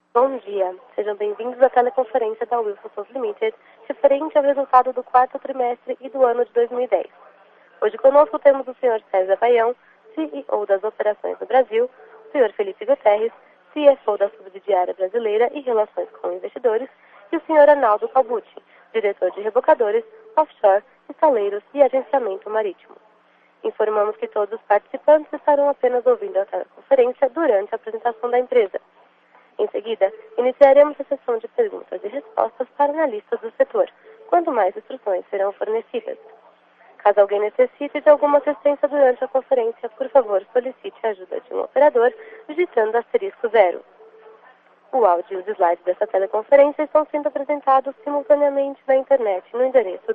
Bom dia, sejam bem-vindos à teleconferência da Wilson Sons Limited, referente ao resultado do quarto trimestre e do ano de 2010. Hoje conosco temos o Sr. César Baião, CEO das Operações do Brasil, o Sr. Felipe Guterres, CFO da Subsidiária Brasileira e Relações com Investidores, e o Sr. Arnaldo Calbucci, diretor de rebocadores, offshore, estaleiros e agenciamento marítimo. Informamos que todos os participantes estarão apenas ouvindo a teleconferência durante a apresentação da empresa. Em seguida, iniciaremos a sessão de perguntas e respostas para analistas do setor, quando mais instruções serão fornecidas. Caso alguém necessite de alguma assistência durante a conferência, por favor, solicite a ajuda de um operador digitando *0. O áudio e os slides dessa teleconferência estão sendo apresentados simultaneamente na internet no endereço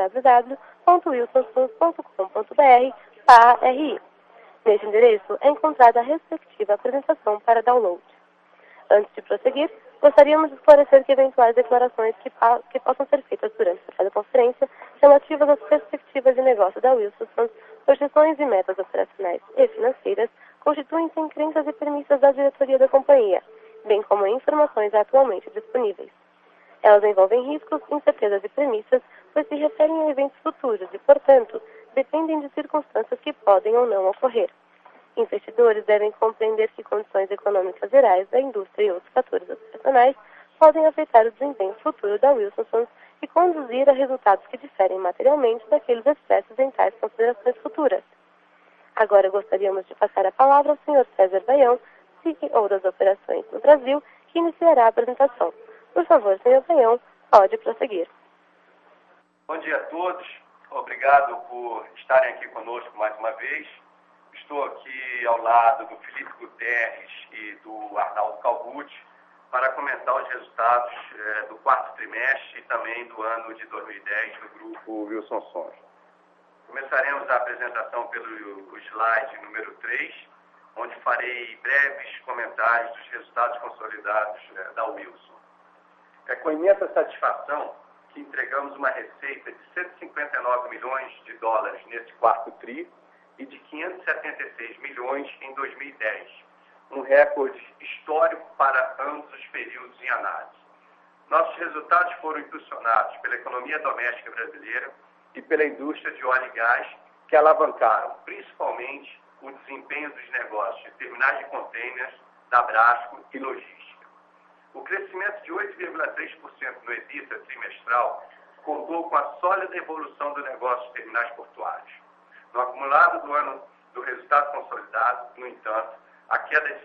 www.wilsonsons.com.br/ri. Neste endereço é encontrada a respectiva apresentação para download. Antes de prosseguir, gostaríamos de esclarecer que eventuais declarações que possam ser feitas durante a teleconferência relativas às perspectivas de negócio da Wilson Sons, projeções e metas operacionais e financeiras constituem-se em crenças e premissas da diretoria da companhia, bem como em informações atualmente disponíveis. Elas envolvem riscos, incertezas e premissas, pois se referem a eventos futuros e, portanto, dependem de circunstâncias que podem ou não ocorrer. Investidores devem compreender que condições econômicas gerais da indústria e outros fatores operacionais podem afetar o desempenho futuro da Wilson Sons e conduzir a resultados que diferem materialmente daqueles expressos em tais considerações futuras. Agora gostaríamos de passar a palavra ao Sr. César Baião, CEO das Operações no Brasil, que iniciará a apresentação. Por favor, Sr. Baião, pode prosseguir. Bom dia a todos. Obrigado por estarem aqui conosco mais uma vez. Estou aqui ao lado do Felipe Guterres e do Arnaldo Calbucci para comentar os resultados do quarto trimestre e também do ano de 2010 do grupo Wilson Sons. Começaremos a apresentação pelo slide número 3, onde farei breves comentários dos resultados consolidados da Wilson. É com imensa satisfação que entregamos uma receita de 159 milhões de dólares nesse quarto tri e de 576 milhões em 2010, um recorde histórico para ambos os períodos em análise. Nossos resultados foram impulsionados pela economia doméstica brasileira e pela indústria de óleo e gás, que alavancaram principalmente o desempenho dos negócios de terminais de contêineres, da Brasco e logística. O crescimento de 8,3% no EBITDA trimestral contou com a sólida evolução do negócio de terminais portuários. No acumulado do ano do resultado consolidado, no entanto, a queda de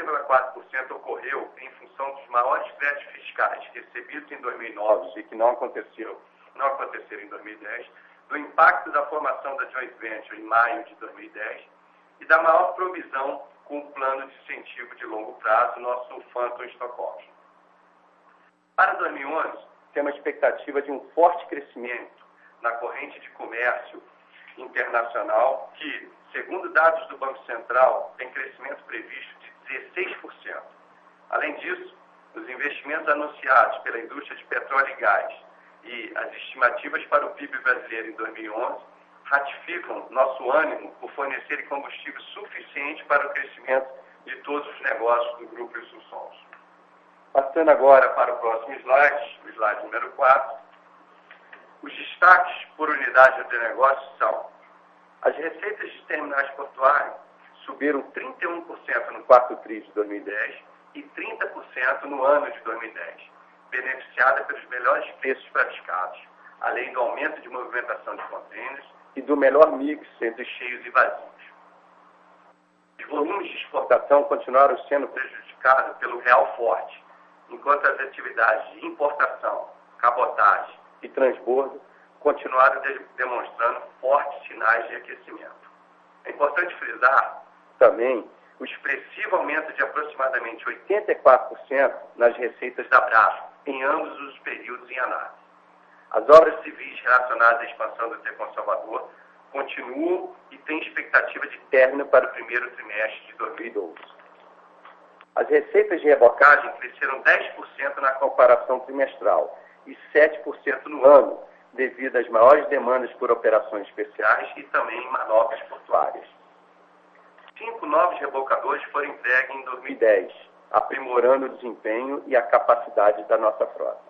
5,4% ocorreu em função dos maiores créditos fiscais recebidos em 2009 e que não aconteceram em 2010, do impacto da formação da joint venture em maio de 2010 e da maior provisão com o plano de incentivo de longo prazo, nosso Phantom Stock Option. Para 2011, temos a expectativa de um forte crescimento na corrente de comércio internacional, que, segundo dados do Banco Central, tem crescimento previsto de 16%. Além disso, os investimentos anunciados pela indústria de petróleo e gás e as estimativas para o PIB brasileiro em 2011 ratificam nosso ânimo por fornecerem combustível suficiente para o crescimento de todos os negócios do Grupo Wilson Sons. Passando agora para o próximo slide, o slide número 4. Os destaques por unidade de negócio são: as receitas de terminais portuários subiram 31% no quarto tri de 2010 e 30% no ano de 2010, beneficiada pelos melhores preços praticados, além do aumento de movimentação de contêineres e do melhor mix entre cheios e vazios. Os volumes de exportação continuaram sendo prejudicados pelo real forte, enquanto as atividades de importação, cabotagem e transbordo continuaram demonstrando fortes sinais de aquecimento. É importante frisar também o expressivo aumento de aproximadamente 84% nas receitas da Brasco em ambos os períodos em análise. As obras civis relacionadas à expansão do Tecon Salvador continuam e têm expectativa de término para o primeiro trimestre de 2012. As receitas de rebocagem cresceram 10% na comparação trimestral e 7% no ano, devido às maiores demandas por operações especiais e também manobras portuárias. 5 novos rebocadores foram entregues em 2010 aprimorando o desempenho e a capacidade da nossa frota.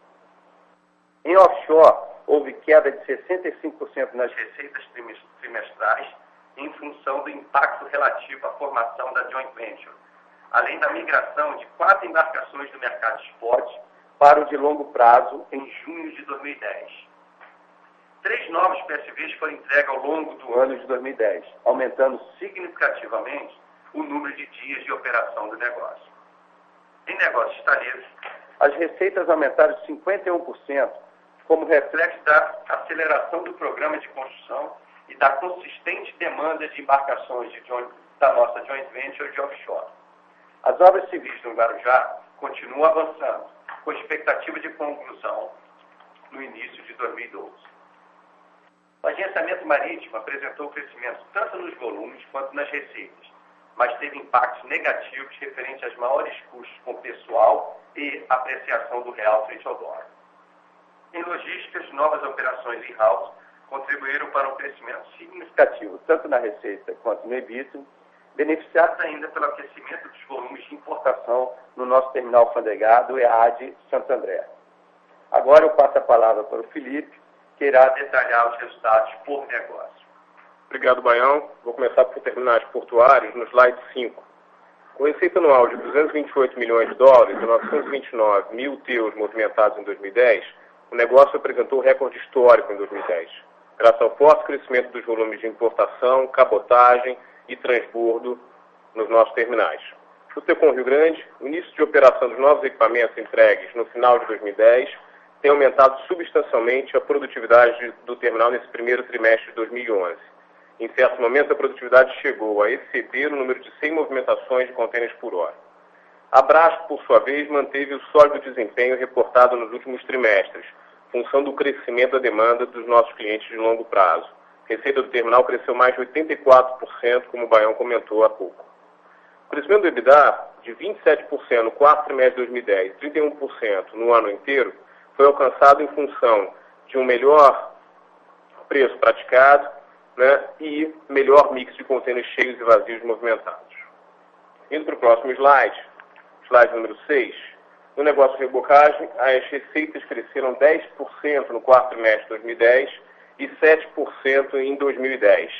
Em offshore, houve queda de 65% nas receitas trimestrais em função do impacto relativo à formação da joint venture, além da migração de 4 embarcações do mercado spot para o de longo prazo em junho de 2010. 3 novos PSVs foram entregues ao longo do ano de 2010, aumentando significativamente o número de dias de operação do negócio. Em negócios estaleiros, as receitas aumentaram 51%, como reflexo da aceleração do programa de construção e da consistente demanda de embarcações da nossa joint venture de offshore. As obras civis no Guarujá continuam avançando, com expectativa de conclusão no início de 2012. O agenciamento marítimo apresentou crescimento tanto nos volumes quanto nas receitas, mas teve impactos negativos referentes aos maiores custos com pessoal e apreciação do real frente ao dólar. Em logísticas, novas operações in-house contribuíram para um crescimento significativo, tanto na receita quanto no EBITDA, beneficiados ainda pelo aquecimento dos volumes de importação no nosso terminal alfandegado EAD Santo André. Agora eu passo a palavra para o Felipe, que irá detalhar os resultados por negócio. Obrigado, Baião. Vou começar por terminais portuários no slide 5. Com receita anual de 228 milhões de dólares e 929 mil TEUs movimentados em 2010, o negócio apresentou recorde histórico em 2010, graças ao forte crescimento dos volumes de importação, cabotagem e transbordo nos nossos terminais. No Tecon Rio Grande, o início de operação dos novos equipamentos entregues no final de 2010 tem aumentado substancialmente a produtividade do terminal nesse primeiro trimestre de 2011. Em certo momento, a produtividade chegou a exceder o número de 100 movimentações de contêineres por hora. A Brasco, por sua vez, manteve o sólido desempenho reportado nos últimos trimestres, função do crescimento da demanda dos nossos clientes de longo prazo. A receita do terminal cresceu mais de 84%, como o Baião comentou há pouco. O crescimento do EBITDA, de 27% no quarto trimestre de 2010 e 31% no ano inteiro, foi alcançado em função de um melhor preço praticado, e melhor mix de contêineres cheios e vazios movimentados. Indo para o próximo slide número 6, no negócio de rebocagem, as receitas cresceram 10% no quarto trimestre de 2010 e 7% em 2010.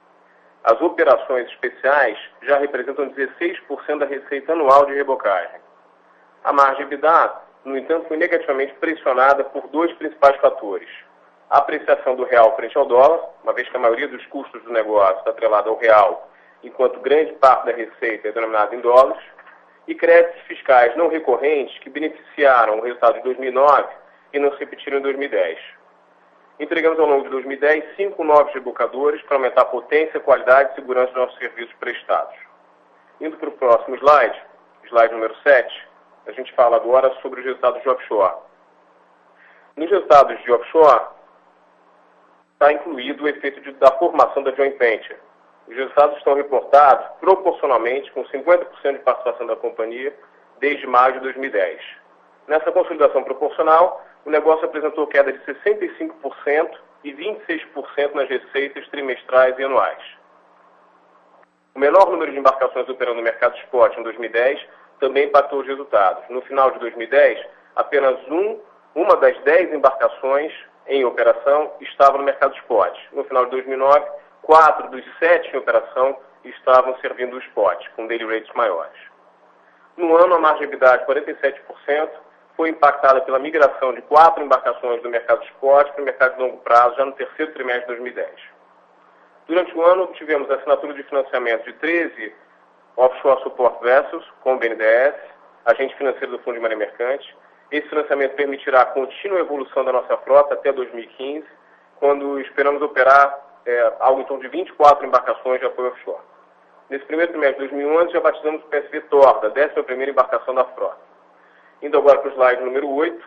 As operações especiais já representam 16% da receita anual de rebocagem. A margem EBITDA, no entanto, foi negativamente pressionada por 2 principais fatores. A apreciação do real frente ao dólar, uma vez que a maioria dos custos do negócio está atrelada ao real, enquanto grande parte da receita é denominada em dólares, e créditos fiscais não recorrentes que beneficiaram o resultado de 2009 e não se repetiram em 2010. Entregamos ao longo de 2010 5 novos rebocadores para aumentar a potência, qualidade e segurança dos nossos serviços prestados. Indo para o próximo slide número 7, a gente fala agora sobre os resultados de offshore. Nos resultados de offshore, está incluído o efeito da formação da joint venture. Os resultados estão reportados proporcionalmente com 50% de participação da companhia desde maio de 2010. Nessa consolidação proporcional, o negócio apresentou queda de 65% e 26% nas receitas trimestrais e anuais. O menor número de embarcações operando no mercado spot em 2010 também impactou os resultados. No final de 2010, apenas uma das 10 embarcações em operação estava no mercado spot. No final de 2009, 4 dos 7 em operação estavam servindo o spot, com daily rates maiores. No ano, a margem de EBITDA de 47% foi impactada pela migração de 4 embarcações do mercado spot para o mercado de longo prazo, já no terceiro trimestre de 2010. Durante o ano, tivemos a assinatura de financiamento de 13 Offshore Support Vessels, com o BNDES, agente financeiro do Fundo de Marinha Mercante. Esse financiamento permitirá a contínua evolução da nossa frota até 2015, quando esperamos operar algo em torno de 24 embarcações de apoio offshore. Nesse primeiro trimestre de 2011, já batizamos o PSV Torda, a 11ª embarcação da frota. Indo agora para o slide número 8,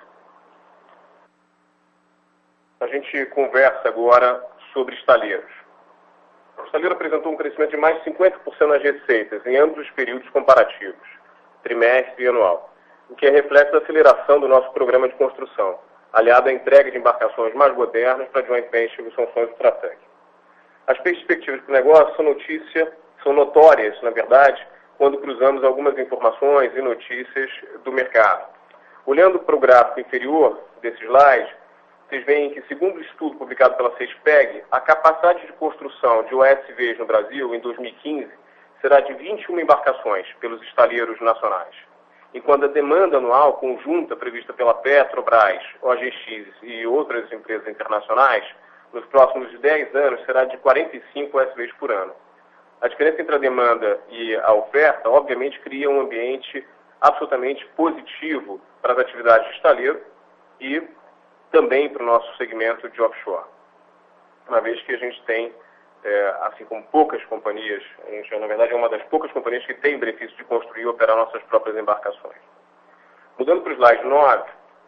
a gente conversa agora sobre estaleiros. O estaleiro apresentou um crescimento de mais de 50% nas receitas em ambos os períodos comparativos, trimestre e anual, o que é reflexo da aceleração do nosso programa de construção, aliado à entrega de embarcações mais modernas para joint venture e funções do Tratec. As perspectivas do negócio são notórias, na verdade, quando cruzamos algumas informações e notícias do mercado. Olhando para o gráfico inferior desse slide, vocês veem que, segundo o estudo publicado pela CESPEG, a capacidade de construção de OSVs no Brasil em 2015 será de 21 embarcações pelos estaleiros nacionais, enquanto a demanda anual conjunta prevista pela Petrobras, OGX e outras empresas internacionais, nos próximos 10 anos, será de 45 OSVs por ano. A diferença entre a demanda e a oferta, obviamente, cria um ambiente absolutamente positivo para as atividades de estaleiro e também para o nosso segmento de offshore. Uma vez que a gente tem, assim como poucas companhias, a gente, na verdade, é uma das poucas companhias que tem benefício de construir e operar nossas próprias embarcações. Mudando para o slide 9,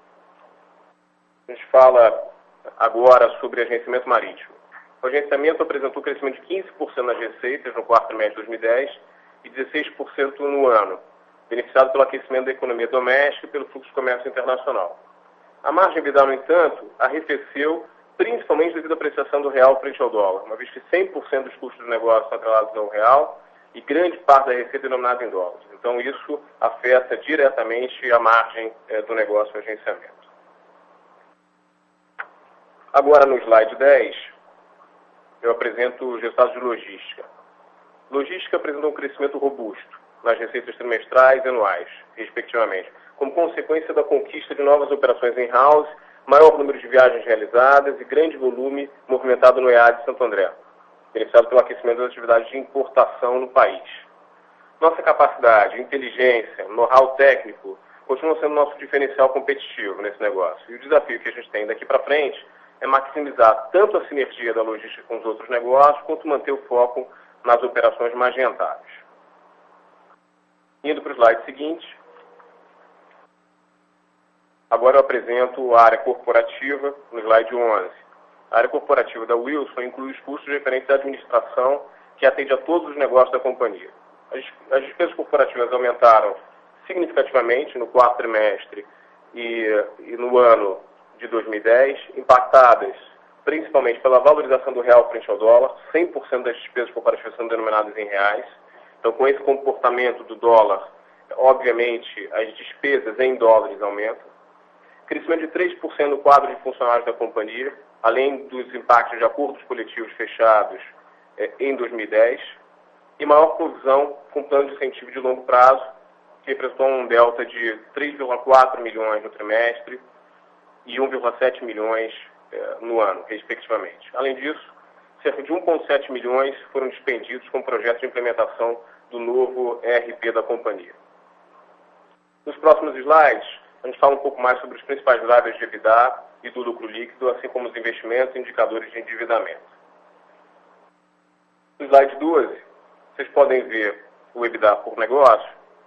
a gente fala agora sobre agenciamento marítimo. O agenciamento apresentou um crescimento de 15% nas receitas no quarto trimestre de 2010 e 16% no ano, beneficiado pelo aquecimento da economia doméstica e pelo fluxo de comércio internacional. A margem EBITDA, no entanto, arrefeceu principalmente devido à apreciação do real frente ao dólar, uma vez que 100% dos custos do negócio são atrelados ao real e grande parte da receita é denominada em dólares. Então, isso afeta diretamente a margem do negócio de agenciamento. Agora, no slide 10, eu apresento os resultados de logística. Logística apresentou um crescimento robusto nas receitas trimestrais e anuais, respectivamente, como consequência da conquista de novas operações in-house, maior número de viagens realizadas e grande volume movimentado no EAD de Santo André, beneficiado pelo aquecimento das atividades de importação no país. Nossa capacidade, inteligência, know-how técnico continuam sendo nosso diferencial competitivo nesse negócio. E o desafio que a gente tem daqui para frente é maximizar tanto a sinergia da logística com os outros negócios, quanto manter o foco nas operações mais rentáveis. Indo para o slide seguinte, agora eu apresento a área corporativa no slide 11. A área corporativa da Wilson inclui os custos referentes à administração que atende a todos os negócios da companhia. As despesas corporativas aumentaram significativamente no quarto trimestre e no ano de 2010, impactadas principalmente pela valorização do real frente ao dólar. 100% das despesas corporativas são denominadas em reais. Então, com esse comportamento do dólar, obviamente, as despesas em dólares aumentam. Crescimento de 3% no quadro de funcionários da companhia, além dos impactos de acordos coletivos fechados em 2010. E maior provisão com plano de incentivo de longo prazo, que representou um delta de 3,4 milhões no trimestre e 1,7 milhões no ano, respectivamente. Além disso, cerca de 1,7 milhões foram dispendidos com projetos de implementação do novo ERP da companhia. Nos próximos slides, a gente fala um pouco mais sobre os principais drivers de EBITDA e do lucro líquido, assim como os investimentos e indicadores de endividamento. No slide 12, vocês podem ver o EBITDA por negócio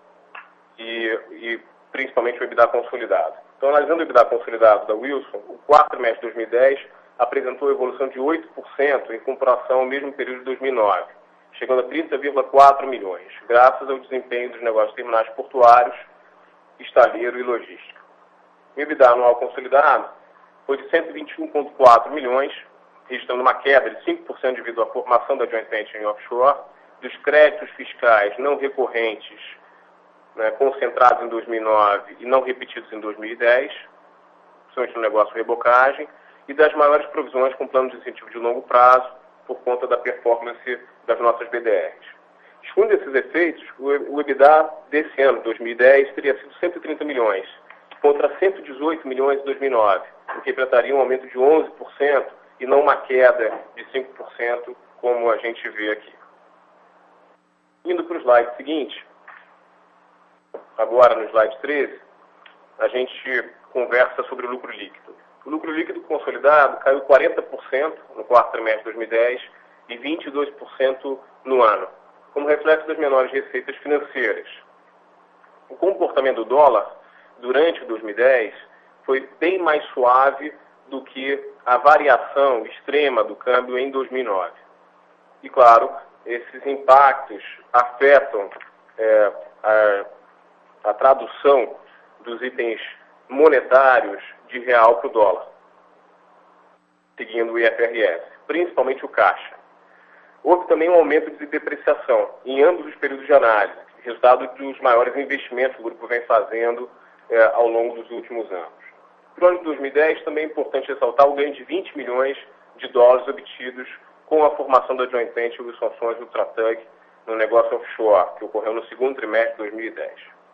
e principalmente o EBITDA consolidado. Então, analisando o EBITDA consolidado da Wilson, o quarto trimestre de 2010 apresentou evolução de 8% em comparação ao mesmo período de 2009, chegando a 30,4 milhões, graças ao desempenho dos negócios terminais portuários, estaleiro e logística. O EBITDA anual consolidado foi de 121,4 milhões, registrando uma queda de 5% devido à formação da joint venture em offshore, dos créditos fiscais não recorrentes, concentrados em 2009 e não repetidos em 2010, principalmente no negócio rebocagem, e das maiores provisões com plano de incentivo de longo prazo por conta da performance das nossas BDRs. Excluindo esses efeitos, o EBITDA desse ano, 2010, teria sido 130 milhões, contra 118 milhões em 2009, o que representaria um aumento de 11% e não uma queda de 5%, como a gente vê aqui. Indo para o slide seguinte, agora no slide 13, a gente conversa sobre o lucro líquido. O lucro líquido consolidado caiu 40% no quarto trimestre de 2010 e 22% no ano, como reflexo das menores receitas financeiras. O comportamento do dólar durante 2010 foi bem mais suave do que a variação extrema do câmbio em 2009. E, claro, esses impactos afetam a tradução dos itens monetários de real para o dólar, seguindo o IFRS, principalmente o caixa. Houve também um aumento de depreciação em ambos os períodos de análise, resultado dos maiores investimentos que o grupo vem fazendo ao longo dos últimos anos. Para o ano de 2010, também é importante ressaltar o ganho de 20 milhões de dólares obtidos com a formação da joint venture Wilson Sons Ultratug no negócio offshore, que ocorreu no segundo trimestre de 2010.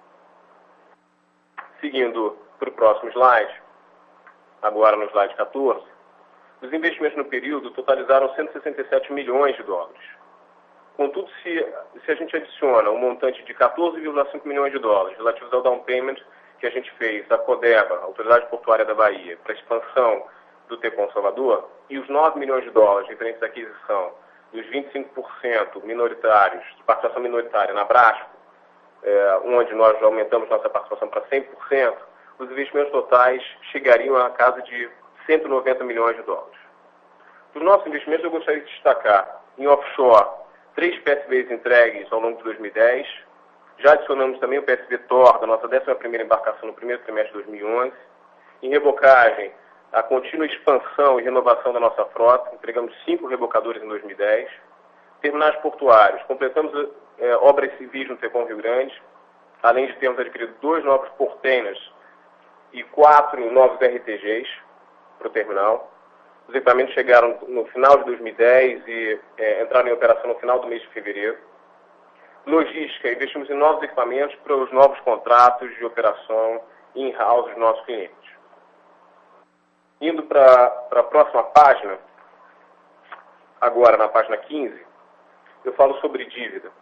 Seguindo para o próximo slide, agora no slide 14, os investimentos no período totalizaram 167 milhões de dólares. Contudo, se a gente adiciona um montante de 14,5 milhões de dólares relativos ao down payment que a gente fez à CODEBA, Autoridade Portuária da Bahia, para a expansão do Tecon Salvador, e os 9 milhões de dólares referentes à aquisição dos 25% minoritários, de participação minoritária na Brasco, onde nós aumentamos nossa participação para 100%, os investimentos totais chegariam à casa de 190 milhões de dólares. Dos nossos investimentos, eu gostaria de destacar em offshore 3 PSVs entregues ao longo de 2010. Já adicionamos também o PSV Thor, da nossa 11ª embarcação no primeiro trimestre de 2011. Em rebocagem, a contínua expansão e renovação da nossa frota. Entregamos 5 rebocadores em 2010. Terminais portuários. Completamos obras civis no Tecon Rio Grande, além de termos adquirido 2 novos porteinas e 4 novos RTGs para o terminal. Os equipamentos chegaram no final de 2010 e entraram em operação no final do mês de fevereiro. Logística, investimos em novos equipamentos para os novos contratos de operação in-house dos nossos clientes. Indo para a próxima página, agora na página 15, eu falo sobre dívida.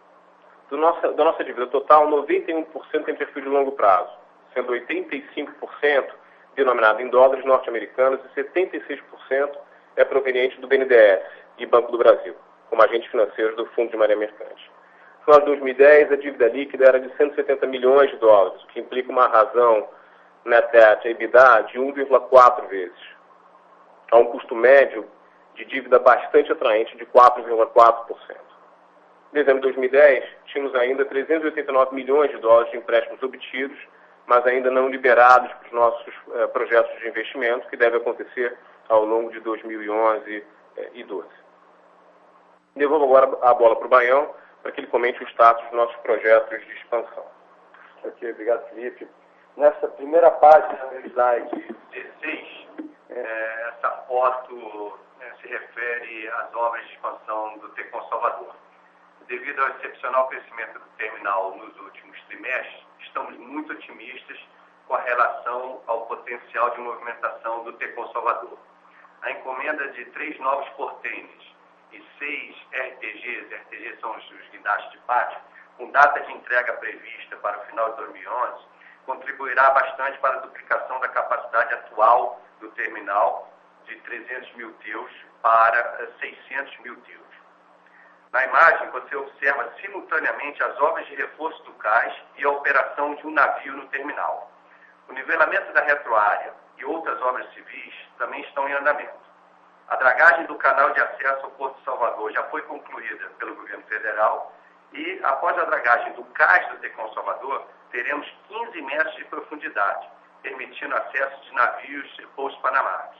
Da nossa dívida total, 91% tem perfil de longo prazo, sendo 85% denominado em dólares norte-americanos e 76% é proveniente do BNDES e Banco do Brasil, como agentes financeiros do Fundo de Marinha Mercante. No final de 2010, a dívida líquida era de 170 milhões de dólares, o que implica uma razão net debt EBITDA de 1,4 vezes. Há um custo médio de dívida bastante atraente de 4,4%. Em dezembro de 2010, tínhamos ainda 389 milhões de dólares de empréstimos obtidos, mas ainda não liberados para os nossos projetos de investimento, que deve acontecer ao longo de 2011 e 2012. Devolvo agora a bola para o Baião, para que ele comente o status dos nossos projetos de expansão. Ok, obrigado, Felipe. Nessa primeira página, no slide 16, essa foto se refere às obras de expansão do Tecon Salvador. Devido ao excepcional crescimento do terminal nos últimos trimestres, estamos muito otimistas com a relação ao potencial de movimentação do Tecon Salvador. A encomenda de 3 novos porteiros e 6 RTGs são os guindastes de pátio, com data de entrega prevista para o final de 2011, contribuirá bastante para a duplicação da capacidade atual do terminal de 300 mil TEUs para 600 mil TEUs. Na imagem, você observa simultaneamente as obras de reforço do cais e a operação de um navio no terminal. O nivelamento da retroárea e outras obras civis também estão em andamento. A dragagem do canal de acesso ao Porto de Salvador já foi concluída pelo governo federal e, após a dragagem do cais do Tecon Salvador, teremos 15 metros de profundidade, permitindo acesso de navios e pousos panamares.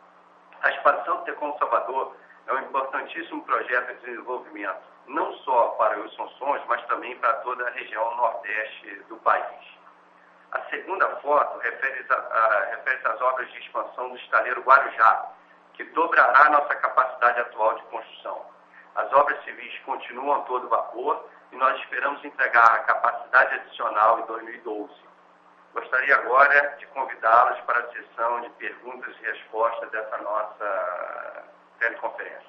A expansão do Tecon Salvador é um importantíssimo projeto de desenvolvimento, não só para Wilson Sons, mas também para toda a região nordeste do país. A segunda foto refere-se às obras de expansão do estaleiro Guarujá, que dobrará nossa capacidade atual de construção. As obras civis continuam a todo vapor e nós esperamos entregar a capacidade adicional em 2012. Gostaria agora de convidá-los para a sessão de perguntas e respostas dessa nossa teleconferência.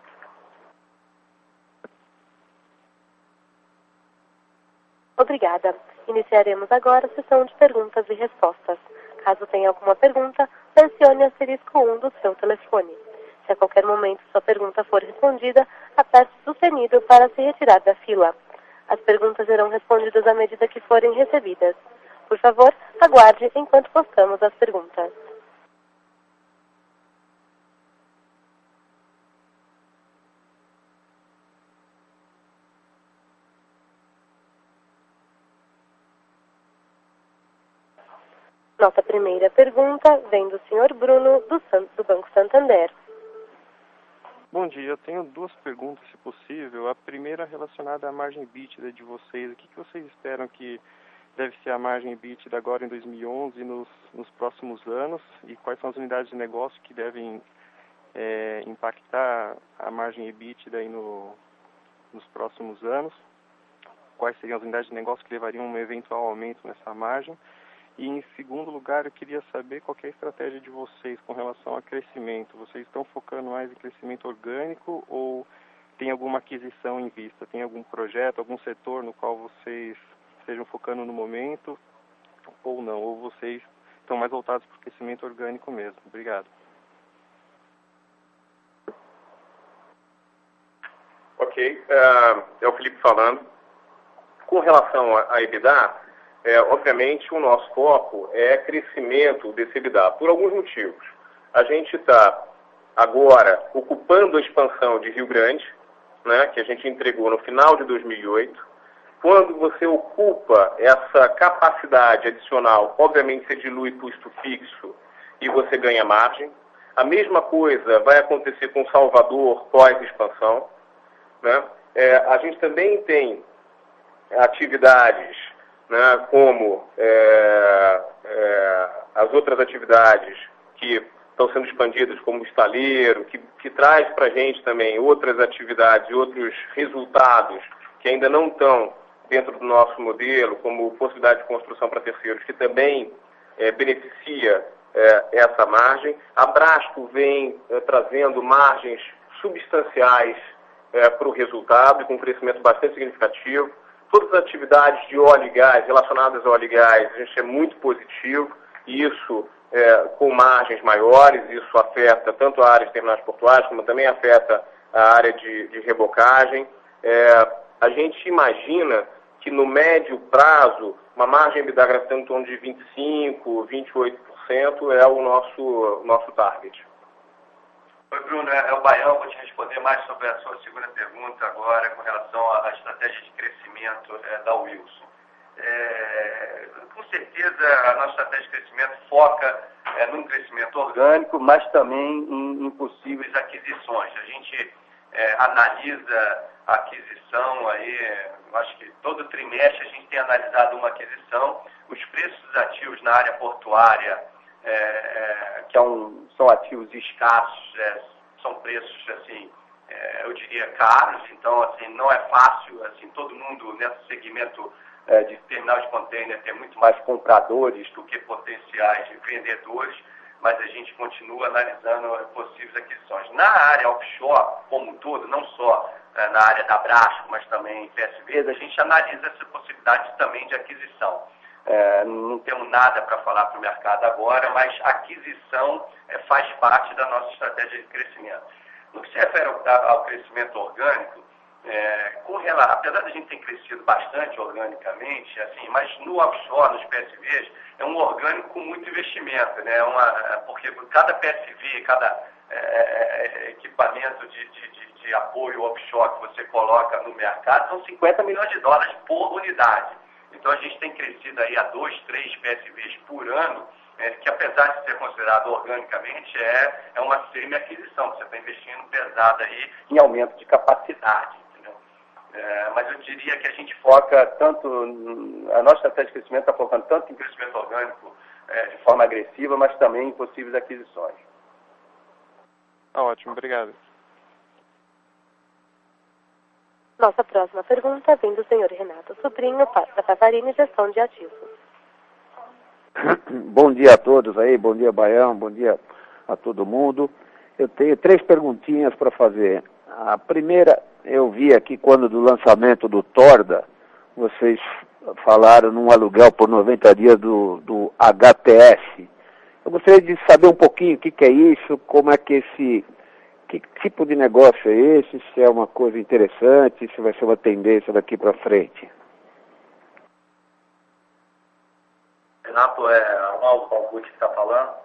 Obrigada. Iniciaremos agora a sessão de perguntas e respostas. Caso tenha alguma pergunta, pressione asterisco 1 do seu telefone. Se a qualquer momento sua pergunta for respondida, aperte sustenido para se retirar da fila. As perguntas serão respondidas à medida que forem recebidas. Por favor, aguarde enquanto postamos as perguntas. Nossa primeira pergunta vem do Sr. Bruno, do Banco Santander. Bom dia, eu tenho duas perguntas, se possível. A primeira relacionada à margem EBITDA de vocês. O que vocês esperam que deve ser a margem EBITDA agora em 2011 e nos próximos anos? E quais são as unidades de negócio que devem impactar a margem EBITDA aí nos próximos anos? Quais seriam as unidades de negócio que levariam um eventual aumento nessa margem? E, em segundo lugar, eu queria saber qual que é a estratégia de vocês com relação a crescimento. Vocês estão focando mais em crescimento orgânico ou tem alguma aquisição em vista? Tem algum projeto, algum setor no qual vocês estejam focando no momento ou não? Ou vocês estão mais voltados para o crescimento orgânico mesmo? Obrigado. Ok, é o Felipe falando. Com relação a EBITDA, obviamente o nosso foco é crescimento desse EBITDA, por alguns motivos. A gente está agora ocupando a expansão de Rio Grande, né, que a gente entregou no final de 2008. Quando você ocupa essa capacidade adicional, obviamente você dilui custo fixo e você ganha margem. A mesma coisa vai acontecer com Salvador pós-expansão, né? A gente também tem atividades, né, como as outras atividades que estão sendo expandidas, como o estaleiro, que traz para a gente também outras atividades e outros resultados que ainda não estão dentro do nosso modelo, como possibilidade de construção para terceiros, que também beneficia essa margem. A Brasco vem trazendo margens substanciais para o resultado e com um crescimento bastante significativo. Todas as atividades de óleo e gás, relacionadas ao óleo e gás, a gente é muito positivo, e isso com margens maiores, isso afeta tanto a área de terminais portuários, como também afeta a área de rebocagem. A gente imagina que no médio prazo, uma margem EBITDA gravitando em torno de 25%, 28% é o nosso target. Oi, Bruno, é o Baião. Vou te responder mais sobre a sua segunda pergunta agora, com relação à estratégia de crescimento da Wilson. Com certeza, a nossa estratégia de crescimento foca num crescimento orgânico, mas também em possíveis aquisições. A gente analisa a aquisição aí, acho que todo trimestre a gente tem analisado uma aquisição. Os preços dos ativos na área portuária, que são ativos escassos, são preços, assim, eu diria, caros. Então, assim, não é fácil, assim, todo mundo nesse segmento de terminal de container tem muito mais compradores do que potenciais vendedores, mas a gente continua analisando possíveis aquisições. Na área offshore, como um todo, não só na área da Brasco, mas também em PSVs, a gente analisa essa possibilidade também de aquisição. Não temos nada para falar para o mercado agora, mas aquisição faz parte da nossa estratégia de crescimento. No que se refere ao crescimento orgânico, apesar de a gente ter crescido bastante organicamente, assim, mas no offshore, nos PSVs, é um orgânico com muito investimento, né? Porque cada PSV, cada equipamento de apoio offshore que você coloca no mercado, são $50 milhões por unidade. Então a gente tem crescido aí a 2, 3 PSVs por ano, que apesar de ser considerado organicamente, é uma semi-aquisição. Você está investindo pesado aí em aumento de capacidade. Mas eu diria que a gente foca tanto, a nossa estratégia de crescimento está focando tanto em crescimento orgânico de forma agressiva, mas também em possíveis aquisições. Ótimo, obrigado. Nossa próxima pergunta vem do senhor Renato Sobrinho, da Tavarine Gestão de Ativos. Bom dia a todos aí, bom dia Baião, bom dia a todo mundo. Eu tenho 3 perguntinhas para fazer. A primeira, eu vi aqui quando do lançamento do Torda, vocês falaram num aluguel por 90 dias do HTS. Eu gostaria de saber um pouquinho o que é isso, como é que que tipo de negócio é esse, se é uma coisa interessante, se vai ser uma tendência daqui para frente. Renato, Arnaldo Calbucci que está falando.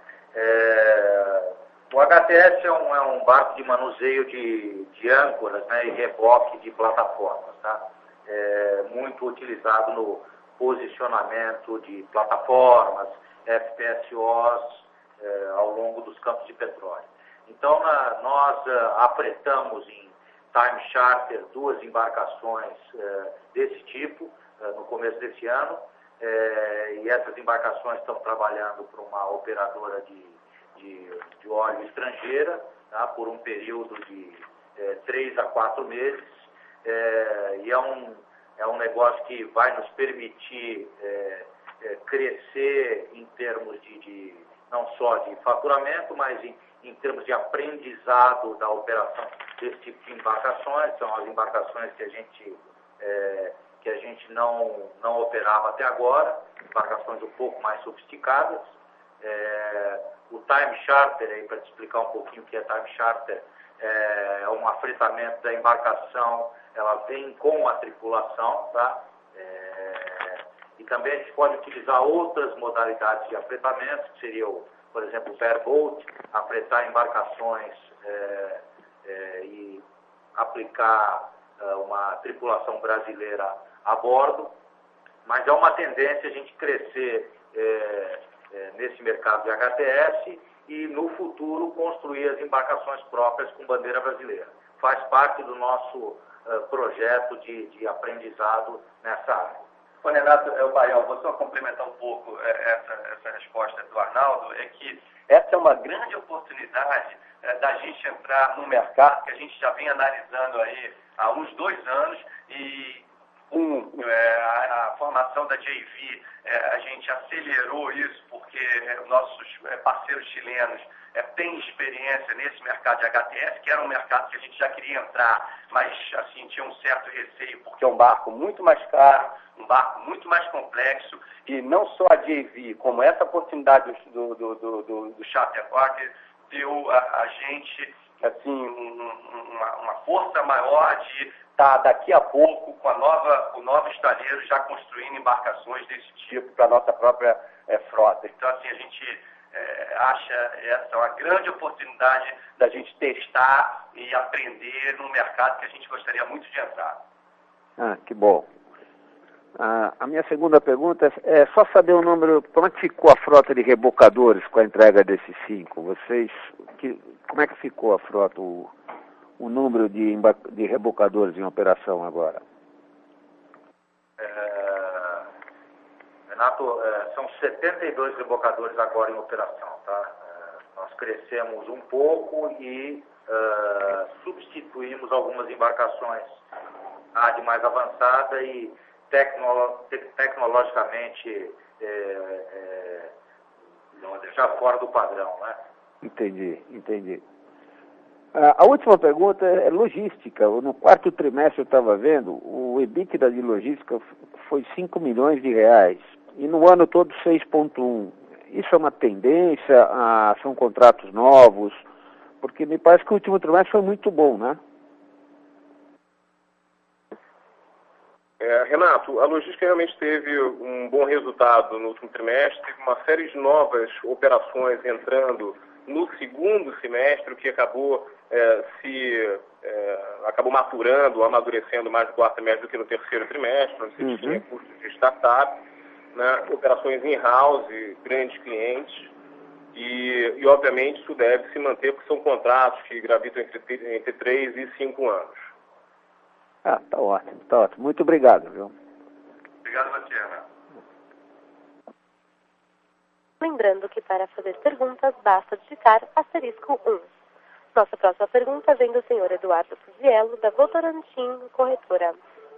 O HTS é um barco de manuseio de âncoras, né, e reboque de plataformas, tá? Muito utilizado no posicionamento de plataformas, FPSOs ao longo dos campos de petróleo. Então, nós apretamos em time charter 2 embarcações desse tipo no começo desse ano, e essas embarcações estão trabalhando para uma operadora de óleo estrangeira, tá, por um período de 3 a 4 meses, e é um negócio que vai nos permitir crescer em termos de não só de faturamento, mas em termos de aprendizado da operação desse tipo de embarcações. São as embarcações que a gente não operava até agora, embarcações um pouco mais sofisticadas. O time charter, para te explicar um pouquinho o que é time charter, é um afretamento da embarcação, ela vem com a tripulação, tá? E também a gente pode utilizar outras modalidades de afretamento, que seria, por exemplo, o bareboat, afretar embarcações e aplicar uma tripulação brasileira a bordo. Mas é uma tendência a gente crescer nesse mercado de HTS e, no futuro, construir as embarcações próprias com bandeira brasileira. Faz parte do nosso projeto de aprendizado nessa área. Ô, Renato, Baião, vou só complementar um pouco essa resposta do Arnaldo, é que essa é uma grande oportunidade da gente entrar no mercado que a gente já vem analisando aí há uns 2 anos, e com a formação da JV, a gente acelerou isso porque nossos parceiros chilenos têm experiência nesse mercado de HTS, que era um mercado que a gente já queria entrar, mas assim, tinha um certo receio, porque é um barco muito mais caro, um barco muito mais complexo, e não só a JV, como essa oportunidade do Charter Quarter, deu a gente assim, uma força maior de estar daqui a pouco com o novo estaleiro já construindo embarcações desse tipo para a nossa própria frota. Então, assim, a gente acha essa uma grande oportunidade da gente testar e aprender num mercado que a gente gostaria muito de entrar. Ah, que bom. A minha segunda pergunta é só saber o número, como é que ficou a frota de rebocadores com a entrega desses 5? Como é que ficou a frota, o número de rebocadores em operação agora? Renato, são 72 rebocadores agora em operação, tá? Nós crescemos um pouco e substituímos algumas embarcações de mais avançada e tecnologicamente já fora do padrão, né? Entendi. A última pergunta é logística. No 4º trimestre eu estava vendo, o EBITDA de logística foi 5 milhões de reais e no ano todo 6,1. Isso é uma tendência? São contratos novos? Porque me parece que o último trimestre foi muito bom, né? Renato, a logística realmente teve um bom resultado no último trimestre, teve uma série de novas operações entrando no segundo semestre, o que acabou acabou maturando, amadurecendo mais no 4º trimestre do que no 3º trimestre, onde se tinha custos de startup, né, operações in-house, grandes clientes, e obviamente isso deve se manter porque são contratos que gravitam entre 3 e 5 anos. Tá ótimo. Muito obrigado, viu? Obrigado a você, Renato. Lembrando que para fazer perguntas, basta digitar *1. Nossa próxima pergunta vem do senhor Eduardo Puziello, da Votorantim Corretora.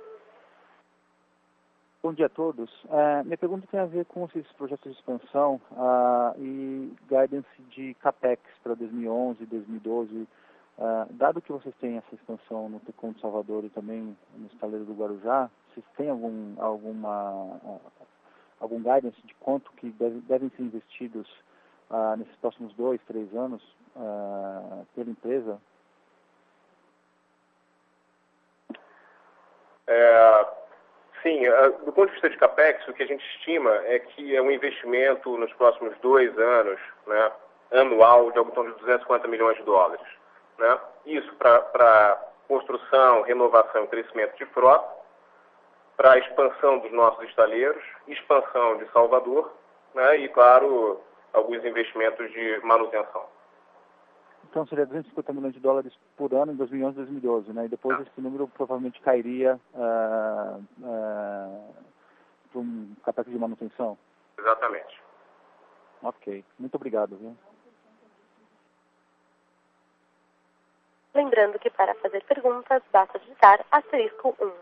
Bom dia a todos. Minha pergunta tem a ver com esses projetos de expansão e guidance de CAPEX para 2011 e 2012. Dado que vocês têm essa expansão no Tecon de Salvador e também no estaleiro do Guarujá, vocês têm algum guidance de quanto que devem ser investidos nesses próximos 2, 3 anos pela empresa? Sim, do ponto de vista de CAPEX, o que a gente estima é que é um investimento nos próximos 2 anos, né, anual, de algo em torno de 250 milhões de dólares. Né? Isso para construção, renovação e crescimento de frota, para a expansão dos nossos estaleiros, expansão de Salvador, né? E, claro, alguns investimentos de manutenção. então seria 250 milhões de dólares por ano em 2011 e 2012, né? E depois esse número provavelmente cairia para um capex de manutenção? Exatamente. Ok. Muito obrigado, viu? Lembrando que para fazer perguntas, basta digitar *1.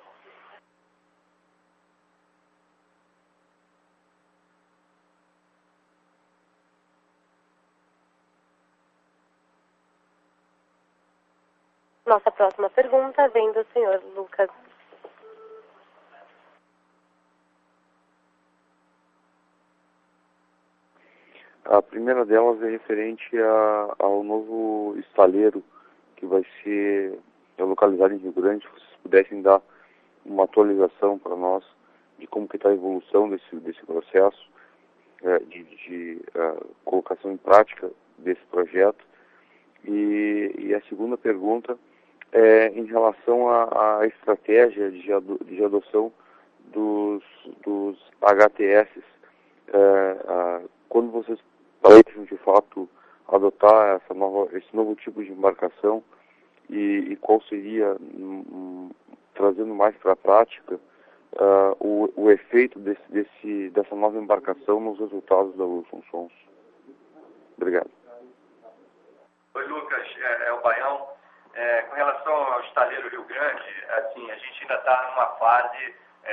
Nossa próxima pergunta vem do senhor Lucas. A primeira delas é referente ao novo estaleiro que vai ser localizado em Rio Grande. Se vocês pudessem dar uma atualização para nós de como que está a evolução desse processo de colocação em prática desse projeto. E a segunda pergunta é em relação à estratégia de adoção dos HTS. Quando vocês planejam de fato adotar esse novo tipo de embarcação e qual seria, trazendo mais para a prática, o efeito dessa nova embarcação nos resultados da Wilson Sons? Obrigado. Oi, Lucas, é o Baião. Com relação ao estaleiro Rio Grande, assim, a gente ainda está numa fase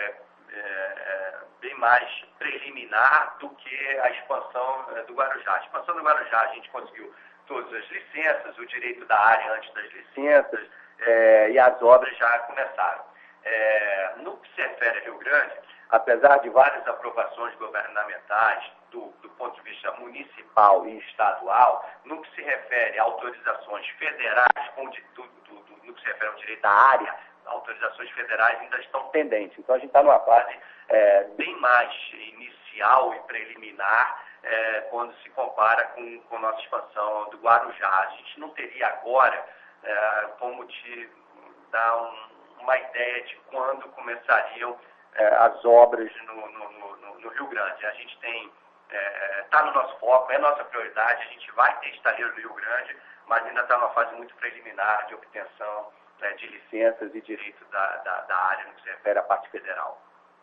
bem mais preliminar do que a expansão do Guarujá. A expansão do Guarujá, a gente conseguiu todas as licenças, o direito da área antes das licenças, e as obras já começaram. No que se refere a Rio Grande, apesar de várias aprovações governamentais do ponto de vista municipal e estadual, no que se refere a autorizações federais, no que se refere ao direito da área, autorizações federais ainda estão pendentes. Então a gente está numa fase bem mais inicial e preliminar quando se compara com a nossa expansão do Guarujá. A gente não teria agora como te dar uma ideia de quando começariam as obras no Rio Grande. A gente tem, está no nosso foco, é nossa prioridade, a gente vai ter estaleiro no Rio Grande, mas ainda está numa fase muito preliminar de obtenção de licenças e direitos da área no que se refere à parte federal.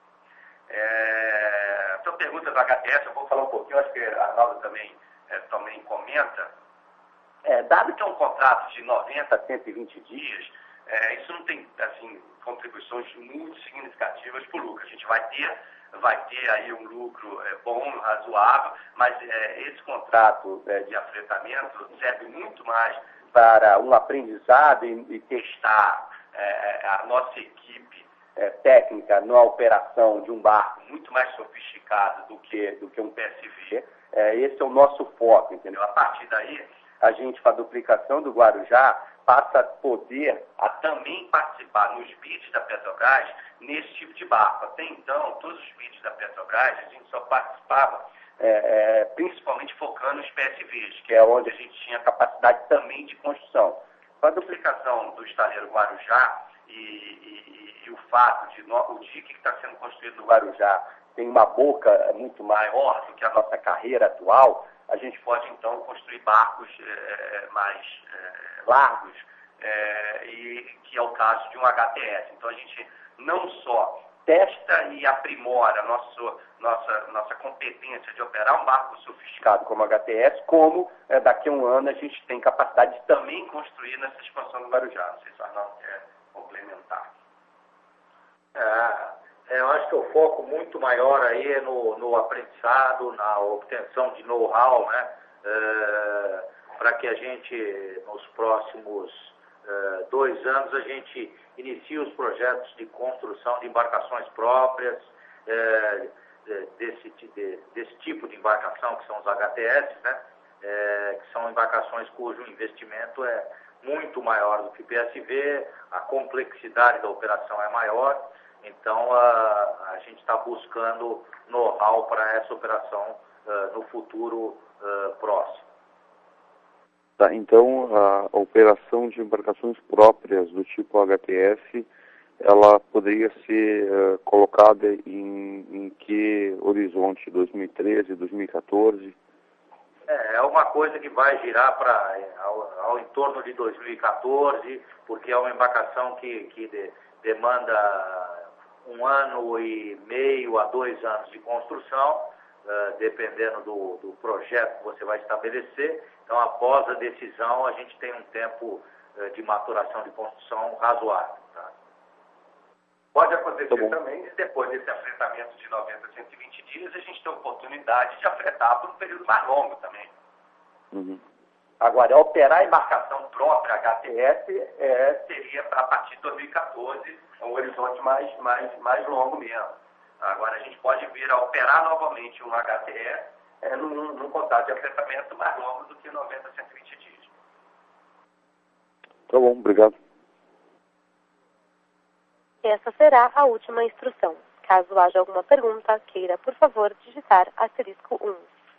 Então, pergunta do HTS, eu vou falar um pouquinho, acho que a Arnaldo também comenta. Dado que é um contrato de 90 a 120 dias, isso não tem, assim, contribuições muito significativas para o lucro. A gente vai ter aí um lucro bom, razoável, mas esse contrato de afretamento serve muito mais para um aprendizado e testar a nossa equipe técnica na operação de um barco muito mais sofisticado do que um PSV. Esse é o nosso foco, entendeu? A partir daí, a gente, com a duplicação do Guarujá, passa a poder também participar nos bids da Petrobras nesse tipo de barco. Até então, todos os bids da Petrobras, a gente só participava principalmente focando nos PSVs, que é onde a gente tinha capacidade também de construção. Com a duplicação do estaleiro Guarujá e o fato de o dique que está sendo construído no Guarujá tem uma boca muito maior do que a nossa carreira atual, a gente pode então construir barcos mais largos, e que é o caso de um HTS. Então a gente não só testa e aprimora a nossa competência de operar um barco sofisticado como HTS, como daqui a um ano a gente tem capacidade de também construir nessa expansão do Guarujá. Não sei se o Arnaldo quer complementar. Eu acho que o foco muito maior aí é no aprendizado, na obtenção de know-how, né? Para que a gente, nos próximos 2 anos, a gente inicie os projetos de construção de embarcações próprias, desse tipo de embarcação, que são os HTS, né? Que são embarcações cujo investimento é muito maior do que o PSV, a complexidade da operação é maior. Então, a gente está buscando know-how para essa operação no futuro próximo. Tá, então, a operação de embarcações próprias do tipo HTS, ela poderia ser colocada em que horizonte? 2013, 2014? É uma coisa que vai girar ao entorno de 2014, porque é uma embarcação que demanda 1 ano e meio a 2 anos de construção, dependendo do projeto que você vai estabelecer. Então, após a decisão, a gente tem um tempo de maturação de construção razoável. Tá? Pode acontecer também, depois desse afretamento de 90 a 120 dias, a gente tem a oportunidade de afretar por um período mais longo também. Uhum. Agora, operar a embarcação própria, HTS, seria a partir de 2014, é um horizonte mais longo mesmo. Agora, a gente pode vir a operar novamente um HTS num contrato de afretamento mais longo do que 90 a 120 dias. Tá bom, obrigado. Essa será a última instrução. Caso haja alguma pergunta, queira, por favor, digitar *1.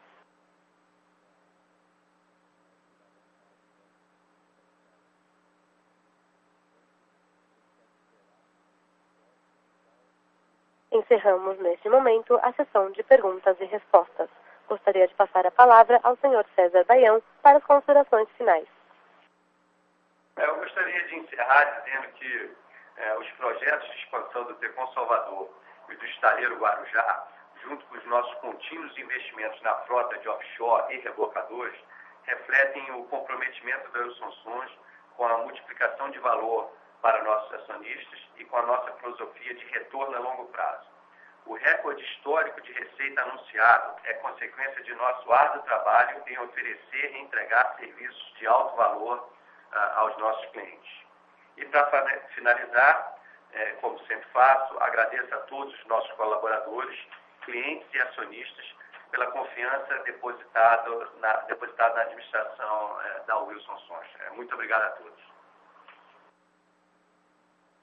Encerramos, neste momento, a sessão de perguntas e respostas. Gostaria de passar a palavra ao Sr. César Baião para as considerações finais. Eu gostaria de encerrar dizendo que os projetos de expansão do Tecon Salvador e do estaleiro Guarujá, junto com os nossos contínuos investimentos na frota de offshore e rebocadores, refletem o comprometimento da Wilson Sons com a multiplicação de valor para nossos acionistas e com a nossa filosofia de retorno a longo prazo. O recorde histórico de receita anunciado é consequência de nosso árduo trabalho em oferecer e entregar serviços de alto valor aos nossos clientes. E para finalizar, como sempre faço, agradeço a todos os nossos colaboradores, clientes e acionistas pela confiança depositada na administração da Wilson Sons. Muito obrigado a todos.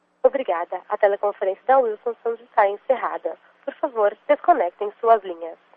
Obrigada. A teleconferência da Wilson Sons está encerrada. Por favor, desconectem suas linhas.